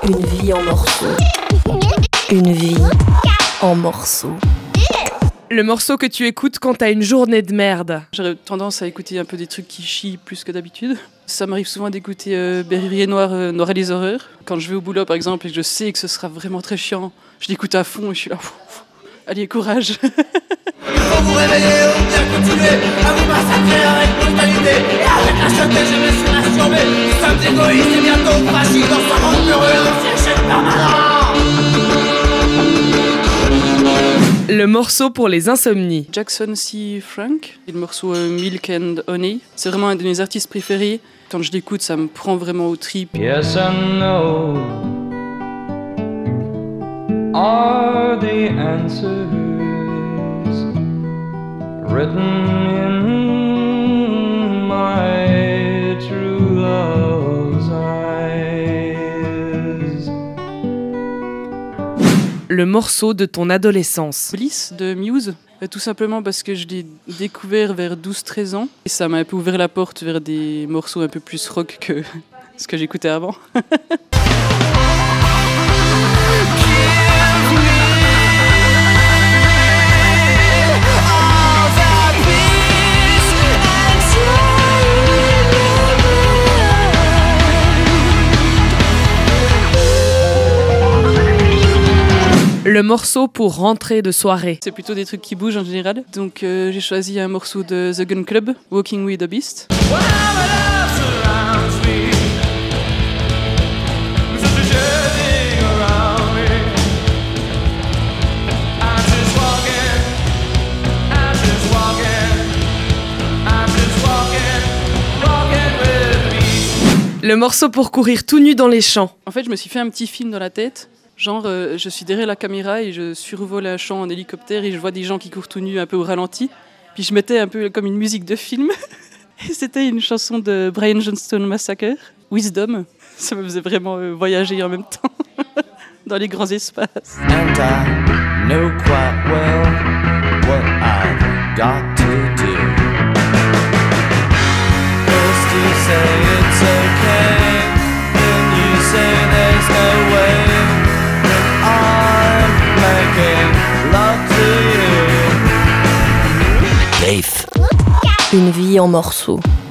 Une vie en morceaux. Une vie en morceaux. Le morceau que tu écoutes quand t'as une journée de merde. J'aurais tendance à écouter un peu des trucs qui chient plus que d'habitude. Ça m'arrive souvent d'écouter Berryer Noir, Noir et les horreurs. Quand je vais au boulot par exemple et que je sais que ce sera vraiment très chiant, je l'écoute à fond et je suis là, allez, courage. Il faut vous réveiller ou bien continuer à vous massacrer avec brutalité. Et avec la santé, je me suis masturbé. Nous sommes égoïstes et bientôt fragiles dans ce monde heureux, dans ces échecs permanents. Le morceau pour les insomnies. Jackson C. Frank, le morceau Milk and Honey. C'est vraiment un de mes artistes préférés. Quand je l'écoute, ça me prend vraiment aux tripes. Yes and no are the answers written in my true love's eyes. Le morceau de ton adolescence. Bliss de Muse, tout simplement parce que je l'ai découvert vers 12-13 ans. Et ça m'a un peu ouvert la porte vers des morceaux un peu plus rock que ce que j'écoutais avant. Le morceau pour rentrer de soirée. C'est plutôt des trucs qui bougent en général. Donc j'ai choisi un morceau de The Gun Club, Walking with the Beast. Le morceau pour courir tout nu dans les champs. En fait, je me suis fait un petit film dans la tête. Genre, je suis derrière la caméra et je survole un champ en hélicoptère et je vois des gens qui courent tout nus un peu au ralenti. Puis je mettais un peu comme une musique de film. Et c'était une chanson de Brian Johnson Massacre, Wisdom. Ça me faisait vraiment voyager en même temps dans les grands espaces. And I know quite well what I've got to do. First you say it's okay, then you say there's no way that I'm making love to you. Une vie en morceaux.